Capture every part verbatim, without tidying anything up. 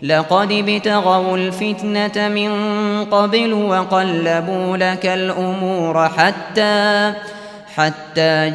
لقد ابتغوا الفتنة من قبل وقلبوا لك الأمور حتى حتى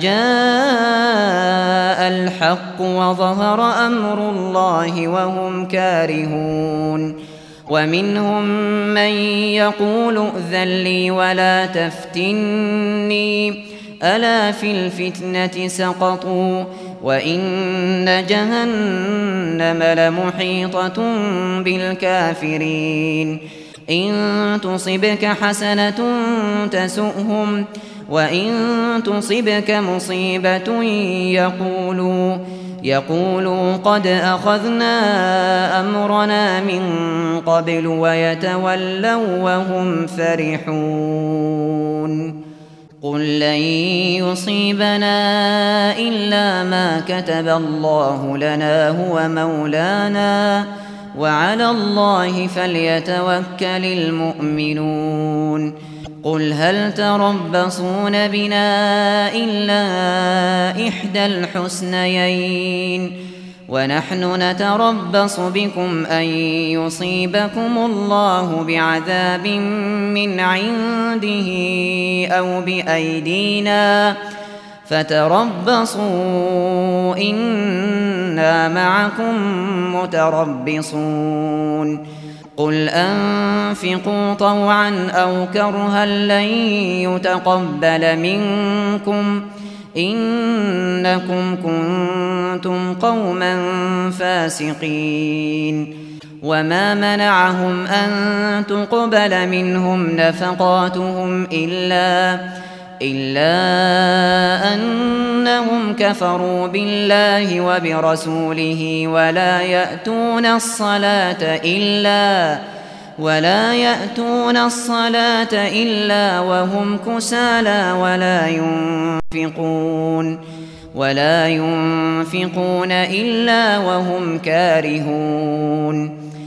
جاء الحق وظهر أمر الله وهم كارهون ومنهم من يقول ائذن لي ولا تفتني ألا في الفتنة سقطوا وإن جهنم لمحيطة بالكافرين إن تصبك حسنة تسؤهم وإن تصبك مصيبة يقولوا يقولوا قد أخذنا أمرنا من قبل ويتولوا وهم فرحون قل لن يصيبنا إلا ما كتب الله لنا هو مولانا وعلى الله فليتوكل المؤمنون قل هل تربصون بنا إلا إحدى الحسنيين ونحن نتربص بكم أن يصيبكم الله بعذاب من عنده أو بأيدينا فتربصوا إنا معكم متربصون قل أنفقوا طوعا أو كرها لن يتقبل منكم إنكم كنتم قوما فاسقين وما منعهم أن تقبل منهم نفقاتهم إلا إلا أنهم كفروا بالله وبرسوله ولا يأتون الصلاة إلا ولا يأتون الصلاة إلا وهم كسالى ولا ينفقون ولا ينفقون إلا وهم كارهون